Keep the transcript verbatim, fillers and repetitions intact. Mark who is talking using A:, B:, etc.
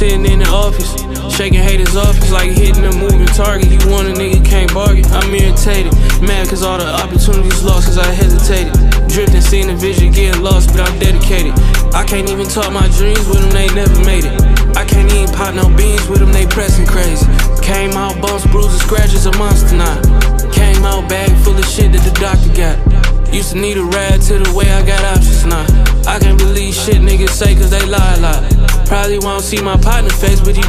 A: sitting in the office, shaking haters off. It's like hitting a moving target. You want a nigga, can't bargain. I'm irritated, mad cause all the opportunities lost cause I hesitated. Drifting, seeing the vision, getting lost, but I'm dedicated. I can't even talk my dreams with them, they never made it. I can't even pop no beans with them, they pressing crazy. Came out bumps, bruises, scratches, a monster now. Came out bag full of shit that the doctor got. Used to need a ride to the way I got options now. I can't believe shit niggas say cause they lie a lot. Probably won't see my partner face, but he